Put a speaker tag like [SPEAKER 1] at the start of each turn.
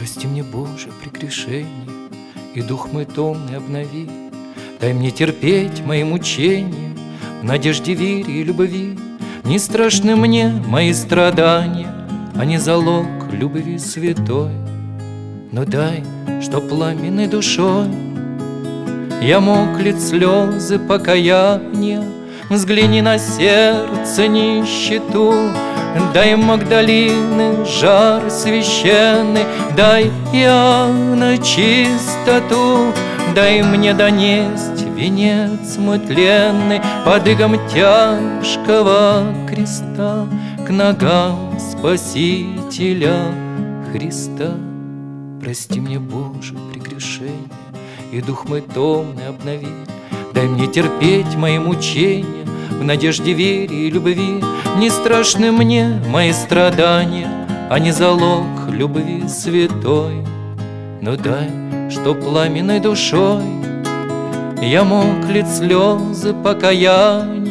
[SPEAKER 1] Прости мне, Боже, прегрешение, и дух мой томный обнови. Дай мне терпеть мои мучения в надежде, вере и любви. Не страшны мне мои страдания, они залог любви святой. Но дай, чтоб пламенной душой я мог лить слезы покаяния. Взгляни на сердце нищету, дай Магдалины жар священный, дай Иоанна чистоту, дай мне донесть венец мой тленный под игом тяжкого креста к ногам Спасителя Христа. Прости мне, Боже, прегрешение, и дух мой томный обнови. Дай мне терпеть мои мучения в надежде, вере и любви. Не страшны мне мои страдания, они залог любви святой. Но дай, чтоб пламенной душой я мог лить слезы покаяния.